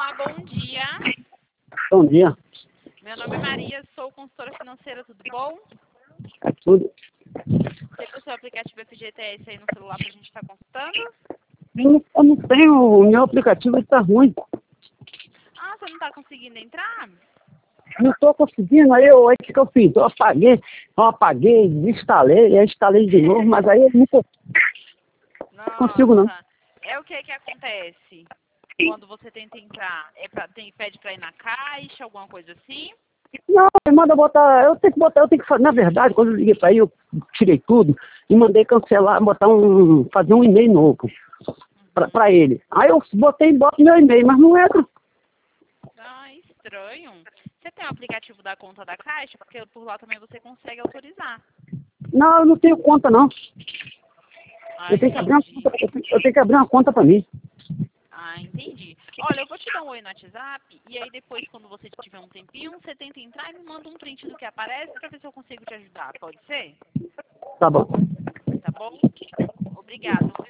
Olá, bom dia. Bom dia. Meu nome é Maria, sou consultora financeira, tudo bom? É tudo. Você tem o seu aplicativo FGTS aí no celular pra gente estar consultando? Eu não tenho, o meu aplicativo está ruim. Ah, você não tá conseguindo entrar? Não estou conseguindo, aí o que eu fiz? Eu apaguei, desinstalei, aí instalei de novo, mas aí eu não consigo não. Nossa, é o que acontece quando você tenta entrar? Pede pra ir na caixa, alguma coisa assim? Não, manda botar, eu tenho que fazer, na verdade, quando eu liguei para aí, eu tirei tudo e mandei cancelar, fazer um e-mail novo para ele. Aí eu boto meu e-mail, mas não entra. Ah, estranho. Você tem o aplicativo da conta da caixa? Porque por lá também você consegue autorizar. Não, eu não tenho conta não. Ah, Eu tenho que abrir uma entendi. conta, eu tenho que abrir uma conta para mim. Ah, entendi. Olha, eu vou te dar um oi no WhatsApp e aí depois, quando você tiver um tempinho, você tenta entrar e me manda um print do que aparece pra ver se eu consigo te ajudar. Pode ser? Tá bom. Tá bom? Obrigado.